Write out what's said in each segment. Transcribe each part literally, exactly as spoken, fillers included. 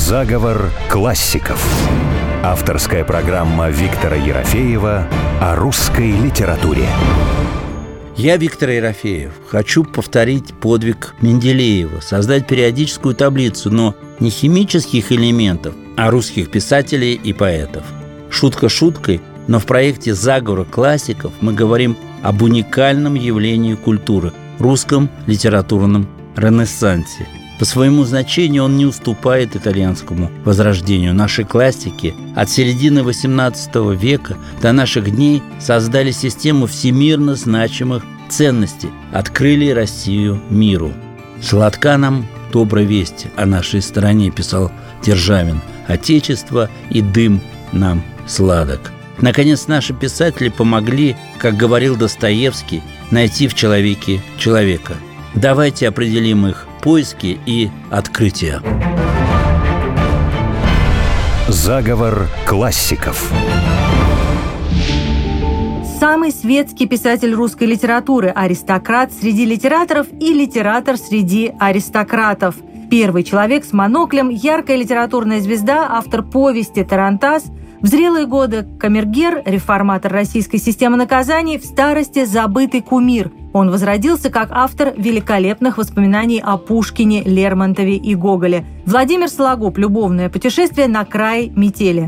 Заговор классиков. Авторская программа Виктора Ерофеева о русской литературе. Я, Виктор Ерофеев, хочу повторить подвиг Менделеева, создать периодическую таблицу, но не химических элементов, а русских писателей и поэтов. Шутка шуткой, но в проекте «Заговор классиков» мы говорим об уникальном явлении культуры – русском литературном ренессансе. По своему значению он не уступает итальянскому возрождению. Наши классики от середины восемнадцатого века до наших дней создали систему всемирно значимых ценностей, открыли Россию миру. «Сладка нам добрая весть о нашей стране», писал Державин, «Отечество и дым нам сладок». Наконец, наши писатели помогли, как говорил Достоевский, найти в человеке человека. Давайте определим их поиски и открытия. Заговор классиков. Самый светский писатель русской литературы, аристократ среди литераторов и литератор среди аристократов. Первый человек с моноклем, яркая литературная звезда, автор повести «Тарантас», в зрелые годы камергер, реформатор российской системы наказаний, в старости забытый кумир. Он возродился как автор великолепных воспоминаний о Пушкине, Лермонтове и Гоголе. Владимир Сологуб. Любовное путешествие на край метели.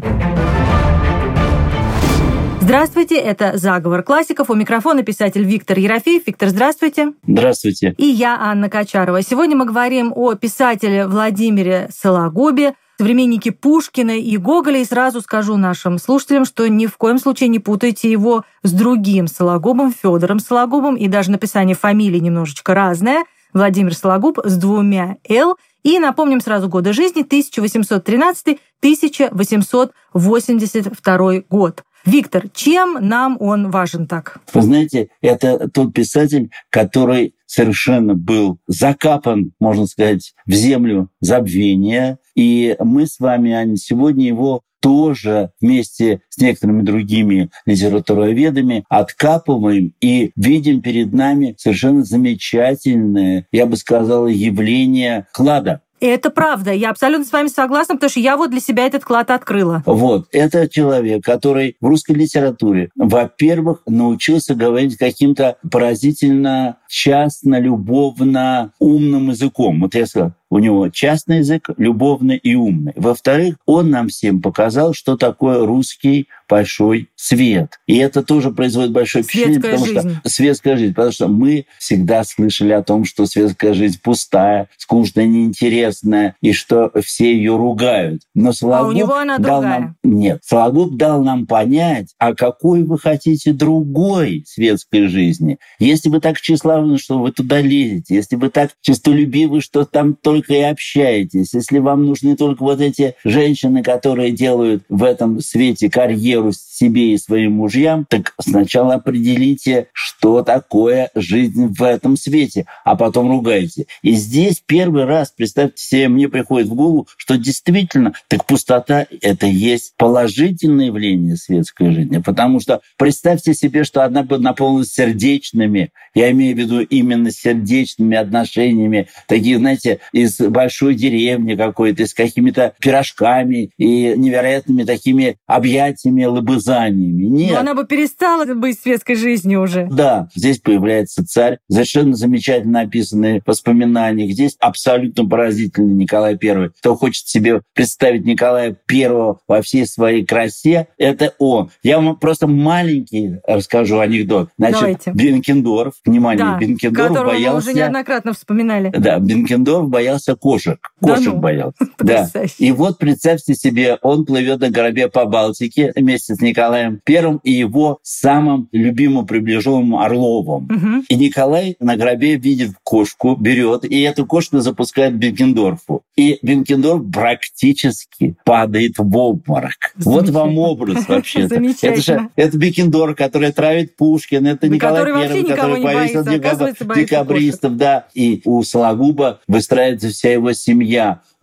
Здравствуйте, это «Заговор классиков». У микрофона писатель Виктор Ерофеев. Виктор, здравствуйте. Здравствуйте. И я, Анна Качарова. Сегодня мы говорим о писателе Владимире Сологубе, современники Пушкина и Гоголя. И сразу скажу нашим слушателям, что ни в коем случае не путайте его с другим Сологубом, Федором Сологубом. И даже написание фамилии немножечко разное. Владимир Сологуб с двумя «Л». И напомним сразу годы жизни: тысяча восемьсот тринадцатый — тысяча восемьсот восемьдесят второй год. Виктор, чем нам он важен так? Вы знаете, это тот писатель, который совершенно был закапан, можно сказать, в землю забвения. И мы с вами, Аня, сегодня его тоже вместе с некоторыми другими литературоведами откапываем и видим перед нами совершенно замечательное, я бы сказала, явление клада. Это правда, я абсолютно с вами согласна, потому что я вот для себя этот клад открыла. Вот, это человек, который в русской литературе, во-первых, научился говорить каким-то поразительно частно, любовно, умным языком. Вот я сказал, у него частный язык, любовный и умный. Во-вторых, он нам всем показал, что такое русский большой свет. И это тоже производит большое впечатление, светская потому жизнь. что светская жизнь, потому что мы всегда слышали о том, что светская жизнь пустая, скучная, неинтересная, и что все ее ругают. Но Сологуб а у него она дал другая. нам... Нет, Сологуб дал нам понять, а какой вы хотите другой светской жизни. Если вы так тщеславны, что вы туда лезете, если вы так честолюбивы, что там только и общаетесь, если вам нужны только вот эти женщины, которые делают в этом свете карьеру себе и своим мужьям, так сначала определите, что такое жизнь в этом свете, а потом ругайте. И здесь первый раз, представьте себе, мне приходит в голову, что действительно, так пустота — это есть положительное явление светской жизни, потому что представьте себе, что она бы наполнилась сердечными, я имею в виду именно сердечными отношениями, такие, знаете, из большой деревни какой-то, с какими-то пирожками и невероятными такими объятиями, лобызаниями. Нет. Но она бы перестала быть светской жизнью уже. Да, здесь появляется царь, совершенно замечательно описанные воспоминания. Здесь абсолютно поразительный Николай Первый. Кто хочет себе представить Николая Первого во всей своей красе, это он. Я вам просто маленький расскажу анекдот. Значит, Давайте. Бенкендорф, внимание, Да, Бенкендорф которого боялся... мы уже неоднократно вспоминали. Да, Бенкендорф боялся кошек. Кошек Да ну, боялся. Да. потрясающе. И вот представьте себе, он плывет на корабле по Балтике вместе с Николаем Первым и его самым любимым приближенным Орловым. Угу. И Николай на гробе видит кошку, берет, и эту кошку запускает Бенкендорфу. И Бенкендорф практически падает в обморок. Вот вам образ вообще-то. Это же это Бенкендорф, который травит Пушкин, это Да, Николай который Первый, вообще который никого не повесил боится, оказывается, боится декабристов. Да. И у Сологуба выстраивается вся его семья.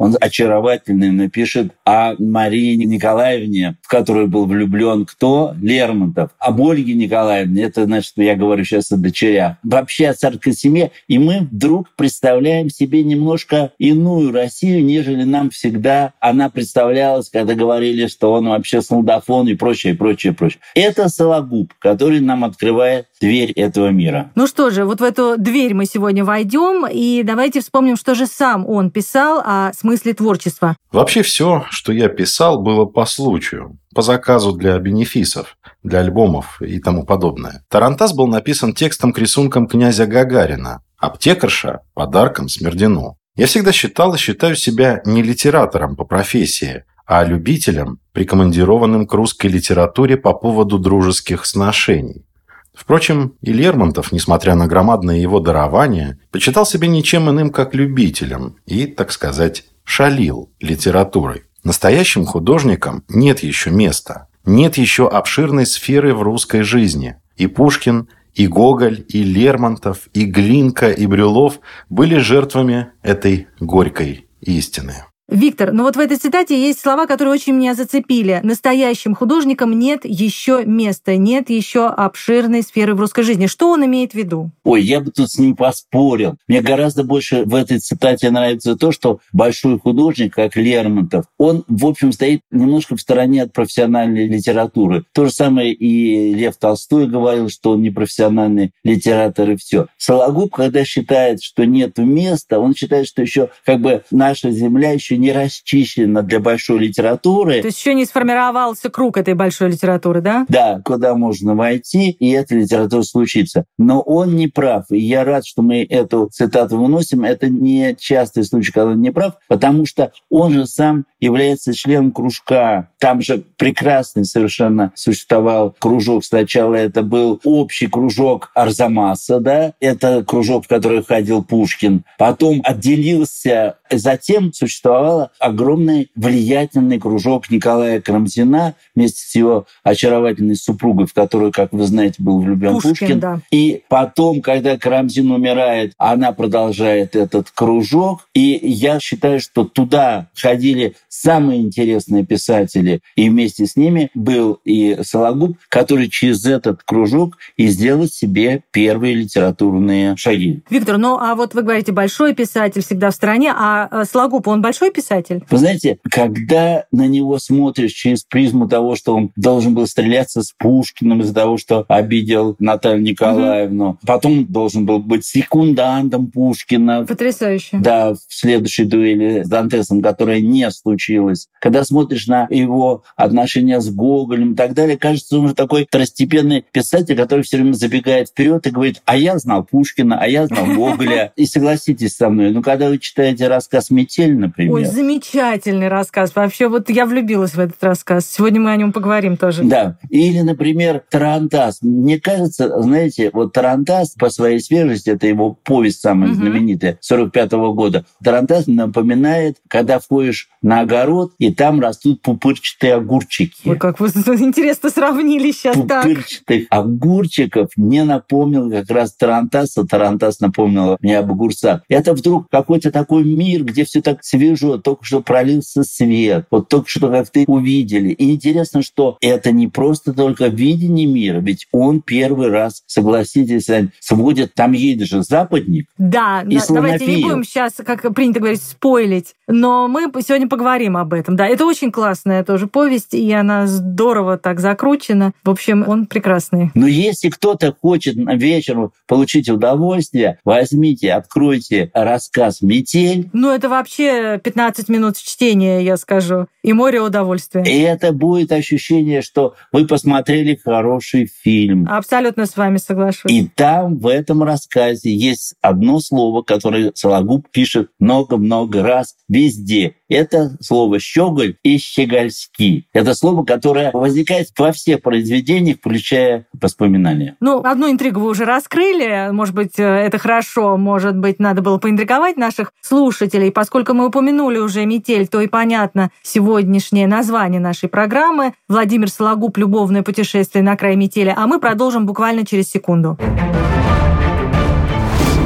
он очаровательный, напишет о Марии Николаевне, в которую был влюблен кто? Лермонтов. Об Ольге Николаевне, это значит, я говорю сейчас о дочерях. Вообще о царской семье. И мы вдруг представляем себе немножко иную Россию, нежели нам всегда она представлялась, когда говорили, что он вообще солдафон и прочее, прочее, прочее. Это Сологуб, который нам открывает дверь этого мира. Ну что же, вот в эту дверь мы сегодня войдем, и давайте вспомним, что же сам он писал о смысле творчества. Вообще все, что я писал, было по случаю, по заказу для бенефисов, для альбомов и тому подобное. «Тарантас» был написан текстом к рисункам князя Гагарина, «Аптекарша» – подарком Смердину. Я всегда считал и считаю себя не литератором по профессии, а любителем, прикомандированным к русской литературе по поводу дружеских сношений. Впрочем, и Лермонтов, несмотря на громадное его дарование, почитал себя ничем иным, как любителем и, так сказать, шалил литературой. Настоящим художникам нет еще места, нет еще обширной сферы в русской жизни. И Пушкин, и Гоголь, и Лермонтов, и Глинка, и Брюлов были жертвами этой горькой истины. Виктор, ну вот в этой цитате есть слова, которые очень меня зацепили. Настоящим художникам нет еще места, нет еще обширной сферы в русской жизни. Что он имеет в виду? Ой, я бы тут с ним поспорил. Мне гораздо больше в этой цитате нравится то, что большой художник, как Лермонтов, он, в общем, стоит немножко в стороне от профессиональной литературы. То же самое и Лев Толстой говорил, что он не профессиональный литератор, и все. Сологуб, когда считает, что нет места, он считает, что еще как бы наша земля еще не расчищена для большой литературы. То есть еще не сформировался круг этой большой литературы, да? Да, куда можно войти, и эта литература случится. Но он не прав. И я рад, что мы эту цитату выносим. Это не частый случай, когда он не прав, потому что он же сам является членом кружка. Там же прекрасный совершенно существовал кружок. Сначала это был общий кружок Арзамаса, да, это кружок, в который ходил Пушкин. Потом отделился, затем существовал огромный влиятельный кружок Николая Карамзина вместе с его очаровательной супругой, в которую, как вы знаете, был влюблен Пушкин. Пушкин. Да. И потом, когда Карамзин умирает, она продолжает этот кружок. И я считаю, что туда ходили самые интересные писатели. И вместе с ними был и Сологуб, который через этот кружок и сделал себе первые литературные шаги. Виктор, ну а вот вы говорите, большой писатель всегда в стороне, а Сологуб, он большой писатель? Вы знаете, когда на него смотришь через призму того, что он должен был стреляться с Пушкиным из-за того, что обидел Наталью Николаевну, угу. Потом должен был быть секундантом Пушкина. Потрясающе. Да, в следующей дуэли с Дантесом, которая не случилась. Когда смотришь на его отношения с Гоголем и так далее, кажется, он уже такой второстепенный писатель, который все время забегает вперед и говорит: а я знал Пушкина, а я знал Гоголя. И согласитесь со мной, ну когда вы читаете рассказ «Метель», например. Ой, замечательный рассказ. Вообще, вот я влюбилась в этот рассказ. Сегодня мы о нем поговорим тоже. Да. Или, например, «Тарантас». Мне кажется, знаете, вот «Тарантас» по своей свежести, это его повесть самая угу. знаменитая, сорок пятого года. «Тарантас» напоминает, когда входишь на огород, и там растут пупырчатые огурчики. Ой, как вы интересно сравнили сейчас так. Пупырчатых огурчиков мне напомнил как раз «Тарантас», а «Тарантас» напомнил мне об огурцах. Это вдруг какой-то такой мир, где все так свежо, только что пролился свет, вот только что как-то увидели. И интересно, что это не просто только видение мира, ведь он первый раз, согласитесь, сводит, там едет же западник. Да, и давайте не будем сейчас, как принято говорить, спойлить, но мы сегодня поговорим об этом. Да, это очень классная тоже повесть, и она здорово так закручена. В общем, он прекрасный. Но если кто-то хочет вечером получить удовольствие, возьмите, откройте рассказ «Метель». Ну, это вообще пятнадцать минут чтения, я скажу, и море удовольствия. И это будет ощущение, что вы посмотрели хороший фильм. Абсолютно с вами соглашусь. И там, в этом рассказе, есть одно слово, которое Сологуб пишет много-много раз везде. Это слово «щеголь» и «щегольски». Это слово, которое возникает во всех произведениях, включая воспоминания. Ну, одну интригу вы уже раскрыли. Может быть, это хорошо, может быть, надо было поинтриговать наших слушателей. Поскольку мы упомянули уже «Метель», то и понятно сегодняшнее название нашей программы. Владимир Сологуб «Любовное путешествие на край метели». А мы продолжим буквально через секунду.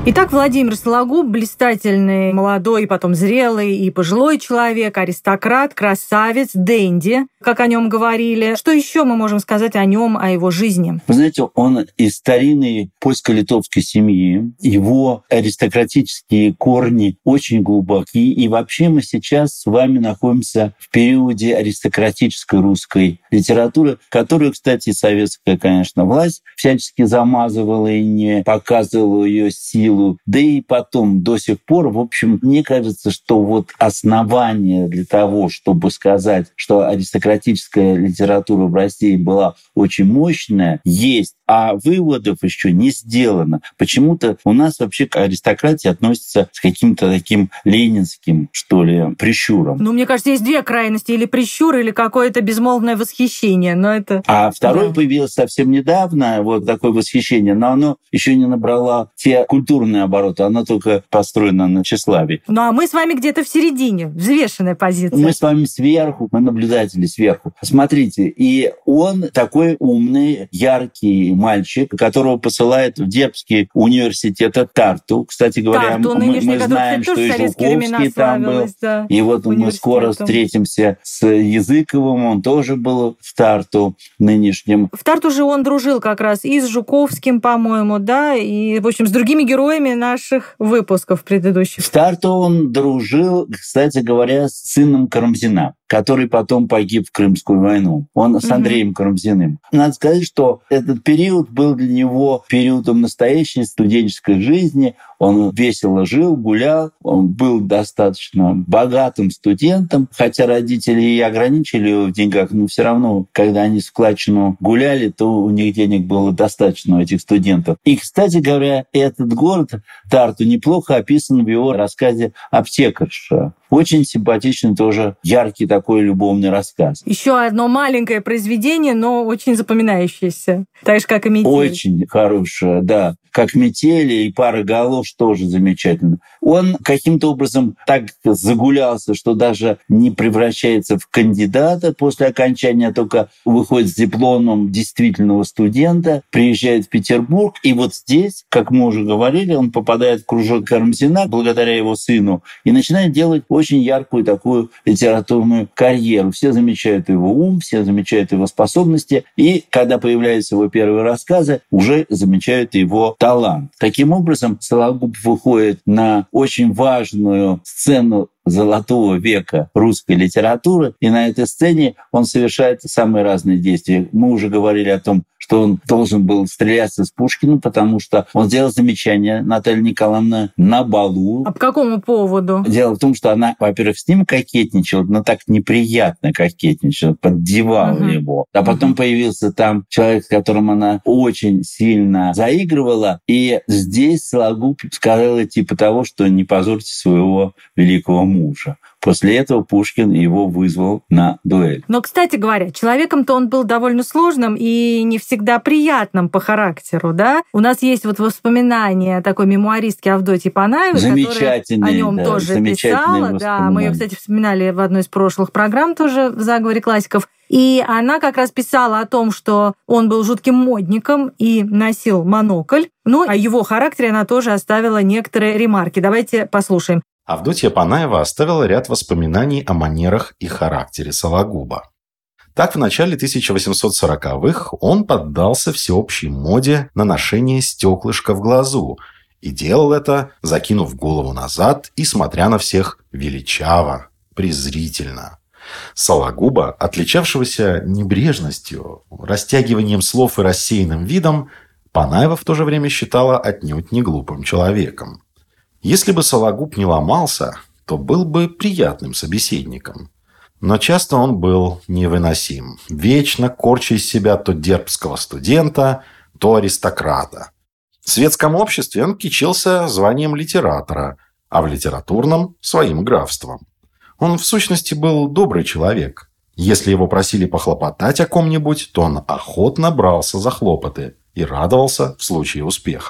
Итак, Владимир Сологуб – блистательный, молодой, потом зрелый и пожилой человек, аристократ, красавец, денди, как о нем говорили. Что еще мы можем сказать о нем, о его жизни? Вы знаете, он из старинной польско-литовской семьи. Его аристократические корни очень глубоки. И вообще мы сейчас с вами находимся в периоде аристократической русской литературы, которую, кстати, советская, конечно, власть всячески замазывала и не показывала ее силу. Да и потом, до сих пор, в общем, мне кажется, что вот основание для того, чтобы сказать, что аристократическая литература в России была очень мощная, есть, а выводов еще не сделано. Почему-то у нас вообще к аристократии относятся с каким-то таким ленинским, что ли, прищуром. Ну, мне кажется, есть две крайности: или прищур, или какое-то безмолвное восхищение. Но это... А второе да. появилось совсем недавно, вот такое восхищение, но оно еще не набрало те культурные обороты, оно только построено на тщеславии. Ну, а мы с вами где-то в середине, взвешенная позиция. Мы с вами сверху, мы наблюдатели сверху. Смотрите, и он такой умный, яркий мальчик, которого посылает в Дербский университет Тарту. Кстати говоря, Тарту, мы, мы знаем, что и Жуковский там был. Да, и вот мы скоро встретимся с Языковым, он тоже был в Тарту нынешнем. В Тарту же он дружил как раз и с Жуковским, по-моему, да, и, в общем, с другими героями наших выпусков предыдущих. В Тарту он дружил, кстати говоря, с сыном Карамзина, который потом погиб в Крымскую войну. Он с Андреем угу. Карамзиным. Надо сказать, что этот период был для него периодом настоящей студенческой жизни. Он весело жил, гулял, он был достаточно богатым студентом, хотя родители и ограничили его в деньгах, но все равно, когда они в складчину гуляли, то у них денег было достаточно, у этих студентов. И, кстати говоря, этот город Тарту неплохо описан в его рассказе «Аптекарша». Очень симпатичный, тоже яркий такой любовный рассказ. Еще одно маленькое произведение, но очень запоминающееся. Так же, как и «Метель». Очень хорошее, да. Как «Метели» и «Пара голов» тоже замечательно. Он каким-то образом так загулялся, что даже не превращается в кандидата после окончания, а только выходит с дипломом действительного студента, приезжает в Петербург, и вот здесь, как мы уже говорили, он попадает в кружок Карамзина благодаря его сыну и начинает делать очень яркую такую литературную карьеру. Все замечают его ум, все замечают его способности, и когда появляются его первые рассказы, уже замечают его талант. Таким образом, Сологуб выходит на очень важную сцену золотого века русской литературы, и на этой сцене он совершает самые разные действия. Мы уже говорили о том, что он должен был стреляться с Пушкиным, потому что он сделал замечание Наталье Николаевне на балу. А по какому поводу? Дело в том, что она, во-первых, с ним кокетничала, но так неприятно кокетничала, поддевала uh-huh. его. А потом uh-huh. появился там человек, с которым она очень сильно заигрывала, и здесь Сологуб сказал типа того, что не позорьте своего великого мужа. После этого Пушкин его вызвал на дуэль. Но, кстати говоря, человеком-то он был довольно сложным и не всегда приятным по характеру, да? У нас есть вот воспоминания такой мемуаристки Авдотьи Панаевой, которая о нем да, тоже писала. Да, мы ее, кстати, вспоминали в одной из прошлых программ тоже в «Заговоре классиков». И она как раз писала о том, что он был жутким модником и носил монокль. Ну, о его характере она тоже оставила некоторые ремарки. Давайте послушаем. Авдотья Панаева оставила ряд воспоминаний о манерах и характере Сологуба. Так, в начале тысяча восемьсот сороковых он поддался всеобщей моде на ношение стеклышка в глазу и делал это, закинув голову назад и смотря на всех величаво, презрительно. Сологуба, отличавшегося небрежностью, растягиванием слов и рассеянным видом, Панаева в то же время считала отнюдь не глупым человеком. Если бы Сологуб не ломался, то был бы приятным собеседником. Но часто он был невыносим, вечно корча из себя то дербского студента, то аристократа. В светском обществе он кичился званием литератора, а в литературном – своим графством. Он, в сущности, был добрый человек. Если его просили похлопотать о ком-нибудь, то он охотно брался за хлопоты и радовался в случае успеха.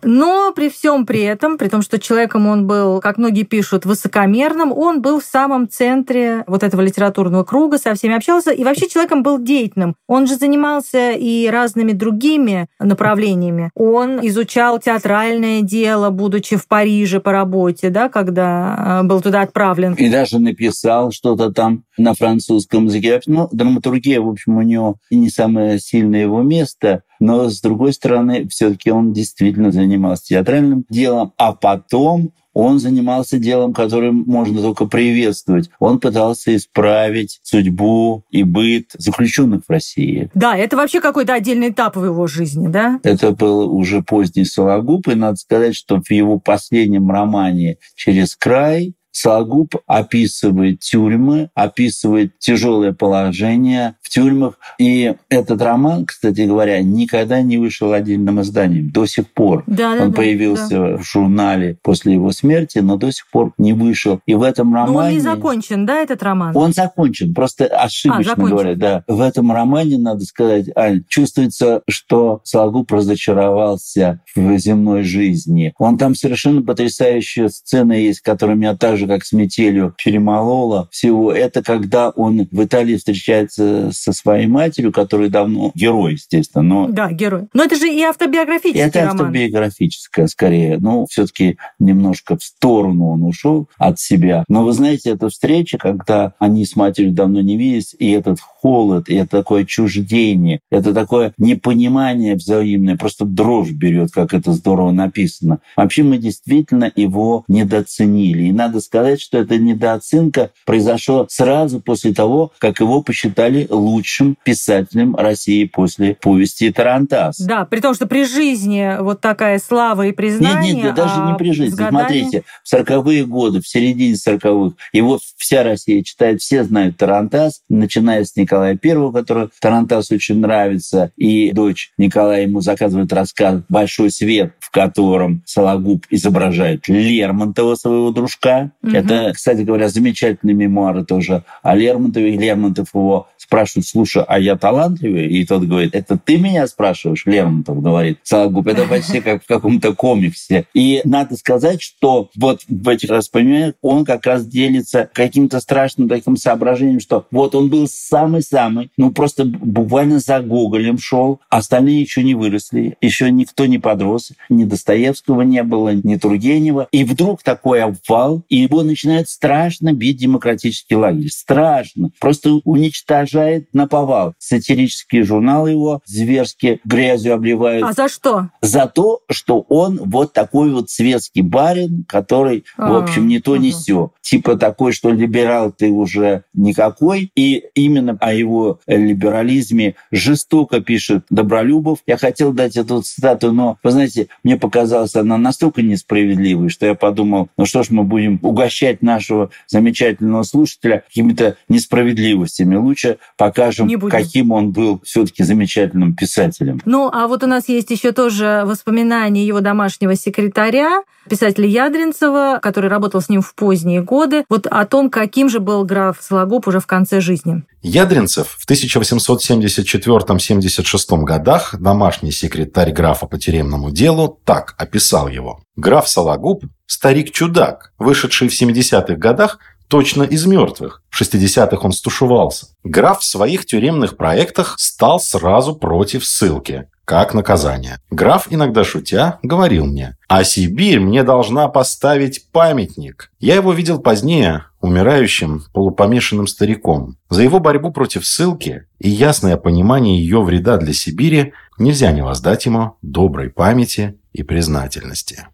Но при всем при этом, при том, что человеком он был, как многие пишут, высокомерным, он был в самом центре вот этого литературного круга, со всеми общался, и вообще человеком был деятельным. Он же занимался и разными другими направлениями. Он изучал театральное дело, будучи в Париже по работе, да, когда был туда отправлен. И даже написал что-то там на французском языке. Ну, драматургия, в общем, у него не самое сильное его место, но, с другой стороны, все-таки он действительно занимался театральным делом, а потом он занимался делом, которое можно только приветствовать. Он пытался исправить судьбу и быт заключенных в России. Да, это вообще какой-то отдельный этап в его жизни, да? Это был уже поздний Сологуб, и надо сказать, что в его последнем романе «Через край» Сологуб описывает тюрьмы, описывает тяжелое положение в тюрьмах. И этот роман, кстати говоря, никогда не вышел отдельным изданием до сих пор. Да, Он да, появился да. в журнале после его смерти, но до сих пор не вышел. И в этом романе... Но он не закончен, да, этот роман? Он закончен, просто ошибочно а, говоря. Да. В этом романе, надо сказать, Ань, чувствуется, что Сологуб разочаровался в земной жизни. Он там совершенно потрясающая сцена есть, которая меня также как с метелью перемолола всего. Это когда он в Италии встречается со своей матерью, которая давно герой, естественно. Но... Да, герой. Но это же и автобиографический это роман. Это автобиографическое, скорее. Ну, все-таки немножко в сторону он ушел от себя. Но вы знаете, эта встреча, когда они с матерью давно не виделись, и этот холод, и это такое отчуждение, это такое непонимание взаимное, просто дрожь берет, как это здорово написано. Вообще мы действительно его недооценили. И надо сказать, что эта недооценка произошла сразу после того, как его посчитали лучшим писателем России после повести «Тарантас». Да, при том, что при жизни вот такая слава и признание... Нет, нет, нет, даже а не при жизни. годами... Смотрите, в сороковые годы, в середине сороковых, его вся Россия читает, все знают «Тарантас», начиная с Николая Первого, который «Тарантас» очень нравится, и дочь Николая ему заказывает рассказ «Большой свет», в котором Сологуб изображает Лермонтова, своего дружка. Угу. Это, кстати говоря, замечательные мемуары тоже о Лермонтове. И Лермонтов его спрашивает: слушай, а я талантливый? И тот говорит: это ты меня спрашиваешь? Лермонтов говорит Сологуб. Это почти как в каком-то комиксе. И надо сказать, что вот в этих воспоминаниях он как раз делится каким-то страшным таким соображением, что вот он был самый-самый, ну просто буквально за Гоголем шел, остальные еще не выросли, еще никто не подрос, ни Достоевского не было, ни Тургенева. И вдруг такой обвал, и его начинает страшно бить демократический лагерь. Страшно. Просто уничтожает наповал. Сатирические журналы его зверски грязью обливают. А за что? За то, что он вот такой вот светский барин, который, а, в общем, не то, угу. не сё. Типа такой, что либерал ты уже никакой. И именно о его либерализме жестоко пишет Добролюбов. Я хотел дать эту цитату, но, вы знаете, мне показалась она настолько несправедливой, что я подумал, ну что ж мы будем угощать нашего замечательного слушателя какими-то несправедливостями. Лучше покажем, каким он был все-таки замечательным писателем. Ну, а вот у нас есть еще тоже воспоминания его домашнего секретаря, писателя Ядринцева, который работал с ним в поздние годы, вот о том, каким же был граф Сологуб уже в конце жизни. Ядринцев в тысяча восемьсот семьдесят четвёртом — семьдесят шестом годах, домашний секретарь графа по тюремному делу, так описал его. Граф Сологуб – старик-чудак, вышедший в семидесятых годах точно из мертвых. В шестидесятых он стушевался. Граф в своих тюремных проектах стал сразу против ссылки, как наказание. Граф, иногда шутя, говорил мне: «А Сибирь мне должна поставить памятник». Я его видел позднее, умирающим, полупомешанным стариком. За его борьбу против ссылки и ясное понимание ее вреда для Сибири нельзя не воздать ему доброй памяти и признательности.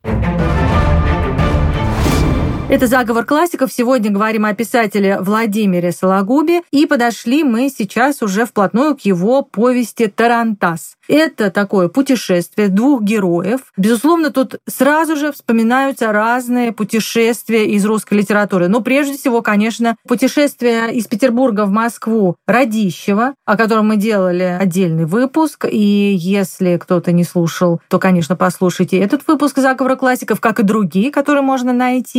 Это «Заговор классиков». Сегодня говорим о писателе Владимире Сологубе. И подошли мы сейчас уже вплотную к его повести «Тарантас». Это такое путешествие двух героев. Безусловно, тут сразу же вспоминаются разные путешествия из русской литературы. Но прежде всего, конечно, путешествие из Петербурга в Москву Радищева, о котором мы делали отдельный выпуск. И если кто-то не слушал, то, конечно, послушайте этот выпуск «Заговора классиков», как и другие, которые можно найти на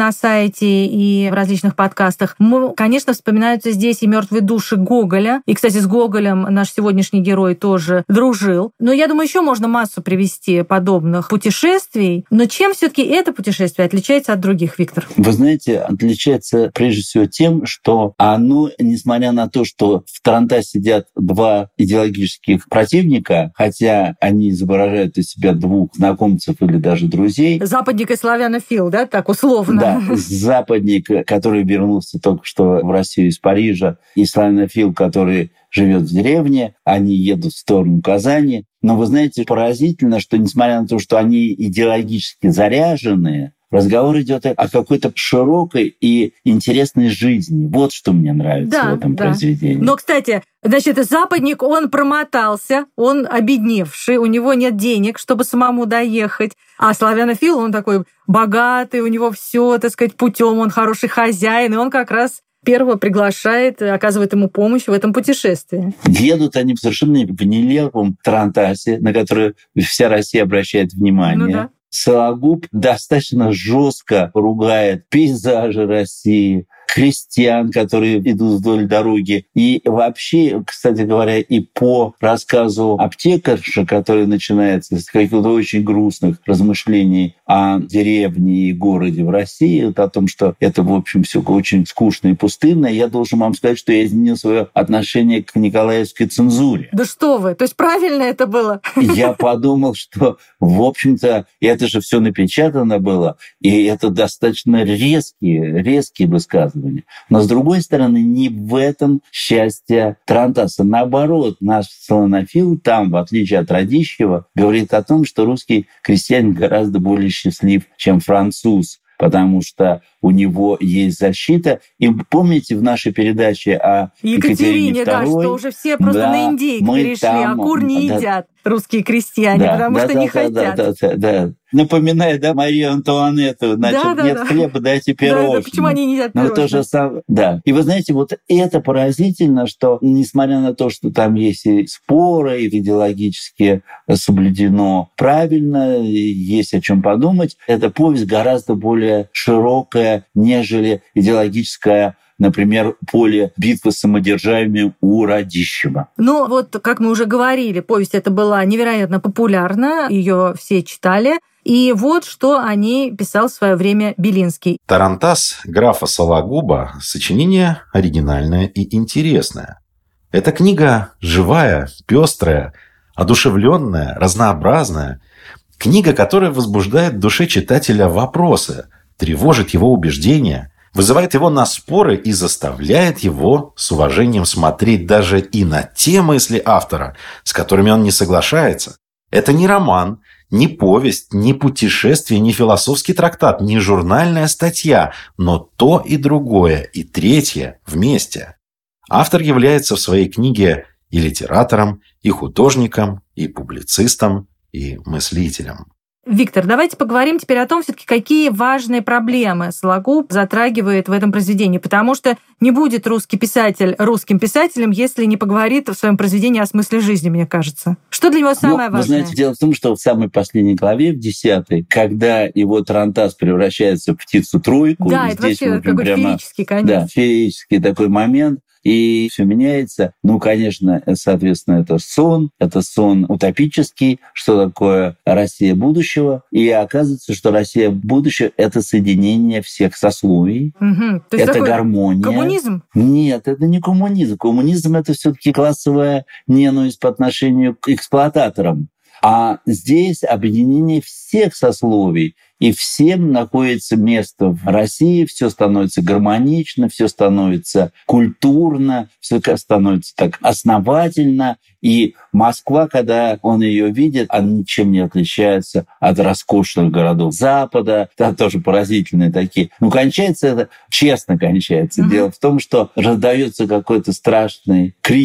на сайте и в различных подкастах. Мы, конечно, вспоминаются здесь и «Мертвые души» Гоголя. И, кстати, с Гоголем наш сегодняшний герой тоже дружил. Но я думаю, еще можно массу привести подобных путешествий. Но чем все-таки это путешествие отличается от других, Виктор? Вы знаете, отличается прежде всего тем, что оно, несмотря на то, что в Тарантасе сидят два идеологических противника, хотя они изображают из себя двух знакомцев или даже друзей. Западник и славянофил, да, так условно? Да, западник, который вернулся только что в Россию из Парижа, и славянофил, который живет в деревне, они едут в сторону Казани. Но вы знаете, поразительно, что несмотря на то, что они идеологически заряженные, разговор идет о какой-то широкой и интересной жизни. Вот что мне нравится да, в этом да. произведении. Но, кстати, значит, западник, он промотался, он обедневший, у него нет денег, чтобы самому доехать. А славянофил, он такой богатый, у него все, так сказать, путем, он хороший хозяин, и он как раз первого приглашает, оказывает ему помощь в этом путешествии. Едут они совершенно в нелепом тарантасе, на который вся Россия обращает внимание. Ну, да. Сологуб достаточно жестко ругает пейзажи России, крестьян, которые идут вдоль дороги. И вообще, кстати говоря, и по рассказу аптекарши, который начинается с каких-то очень грустных размышлений о деревне и городе в России, вот о том, что это, в общем, все очень скучно и пустынно, я должен вам сказать, что я изменил свое отношение к николаевской цензуре. Да что вы, то есть правильно это было? Я подумал, что, в общем-то, это же все напечатано было, и это достаточно резкие, резкие высказывания. Но, с другой стороны, не в этом счастье Тарантаса. Наоборот, наш славянофил там, в отличие от Радищева, говорит о том, что русский крестьянин гораздо более счастлив, чем француз, потому что у него есть защита. И помните в нашей передаче о Екатерине, Екатерине второй? Да, что уже все просто да, на индейку перешли, там, а кур не да, едят русские крестьяне, да, потому да, что да, не да, хотят. Да, да, да, да. Напоминает, да, Марию Антуанетту, значит, да, да, нет да. хлеба, дайте пирожные. Да, да, почему они не едят пирожные? Ну, то же самое, да. И вы знаете, вот это поразительно, что, несмотря на то, что там есть и споры, и идеологически соблюдено правильно, есть о чем подумать, эта повесть гораздо более широкая, нежели идеологическая, например, поле битвы с самодержавием у Радищева. Ну, вот, как мы уже говорили, повесть эта была невероятно популярна, ее все читали. И вот что о ней писал в свое время Белинский. «Тарантас» графа Сологуба – сочинение оригинальное и интересное. Эта книга живая, пестрая, одушевленная, разнообразная. Книга, которая возбуждает в душе читателя вопросы, тревожит его убеждения, вызывает его на споры и заставляет его с уважением смотреть даже и на те мысли автора, с которыми он не соглашается. Это не роман, не повесть, не путешествие, не философский трактат, не журнальная статья, но то и другое, и третье вместе. Автор является в своей книге и литератором, и художником, и публицистом, и мыслителем. Виктор, давайте поговорим теперь о том, все-таки какие важные проблемы Сологуб затрагивает в этом произведении, потому что не будет русский писатель русским писателем, если не поговорит в своем произведении о смысле жизни, мне кажется. Что для него самое ну, важное? Вы знаете, дело в том, что в самой последней главе, в десятой, когда его Тарантас превращается в птицу-тройку, да, это здесь вообще какой-то прямо, феерический конец. Да, феерический такой момент. И все меняется. Ну, конечно, соответственно, это сон, это сон утопический, что такое Россия будущего. И оказывается, что Россия будущего — это соединение всех сословий, угу. То есть это гармония. Коммунизм? Нет, это не коммунизм. Коммунизм — это все-таки классовая ненависть по отношению к эксплуататорам. А здесь объединение всех сословий. И всем находится место в России, все становится гармонично, все становится культурно, все становится так основательно. И Москва, когда он ее видит, она ничем не отличается от роскошных городов Запада. Там тоже поразительные такие. Ну, кончается это, честно кончается. Mm-hmm. Дело в том, что раздается какой-то страшный крик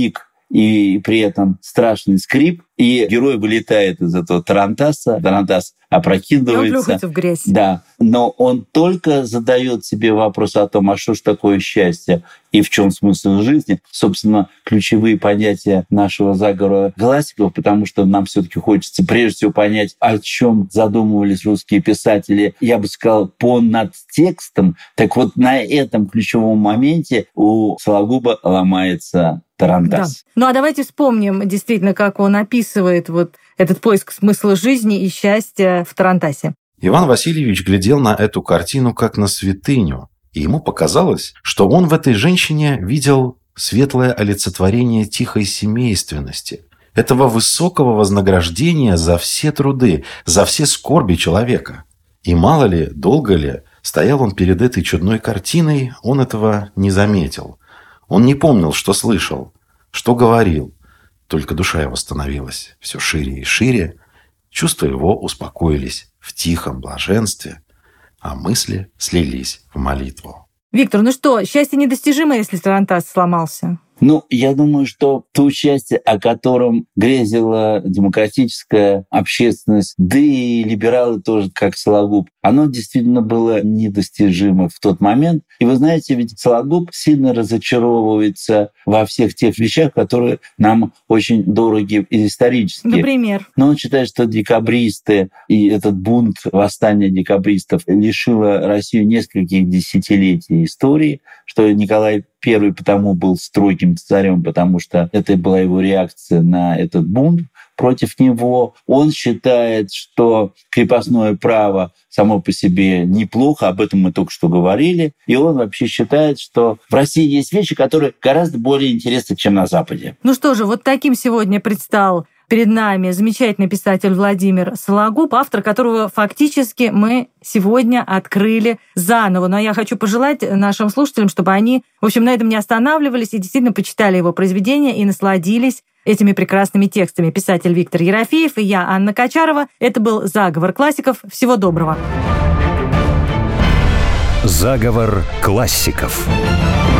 и при этом страшный скрип, и герой вылетает из этого тарантаса, тарантас опрокидывается. И он плюхается в грязь. Да, но он только задает себе вопрос о том, а что ж такое счастье и в чем смысл жизни. Собственно, ключевые понятия нашего заговора классиков, потому что нам все-таки хочется прежде всего понять, о чем задумывались русские писатели, я бы сказал, по надтекстам. Так вот, на этом ключевом моменте у Сологуба ломается тарантас. Да. Ну а давайте вспомним действительно, как он описывает вот этот поиск смысла жизни и счастья в тарантасе. Иван Васильевич глядел на эту картину как на святыню, и ему показалось, что он в этой женщине видел светлое олицетворение тихой семейственности, этого высокого вознаграждения за все труды, за все скорби человека. И мало ли, долго ли, стоял он перед этой чудной картиной, он этого не заметил. Он не помнил, что слышал, что говорил. Только душа его становилась все шире и шире. Чувства его успокоились в тихом блаженстве, а мысли слились в молитву. Виктор, ну что, счастье недостижимо, если тарантас сломался? Ну, я думаю, что то счастье, о котором грезила демократическая общественность, да и либералы тоже, как Сологуб, оно действительно было недостижимо в тот момент. И вы знаете, ведь Сологуб сильно разочаровывается во всех тех вещах, которые нам очень дороги исторически. Например? Но он считает, что декабристы и этот бунт, восстание декабристов лишило Россию нескольких десятилетий истории, что Николай Первый потому был строгим царем, потому что это была его реакция на этот бунт против него. Он считает, что крепостное право само по себе неплохо, об этом мы только что говорили. И он вообще считает, что в России есть вещи, которые гораздо более интересны, чем на Западе. Ну что же, вот таким сегодня предстал перед нами замечательный писатель Владимир Сологуб, автор которого фактически мы сегодня открыли заново. Но я хочу пожелать нашим слушателям, чтобы они, в общем, на этом не останавливались и действительно почитали его произведения и насладились этими прекрасными текстами. Писатель Виктор Ерофеев и я, Анна Качарова. Это был «Заговор классиков». Всего доброго. Заговор классиков.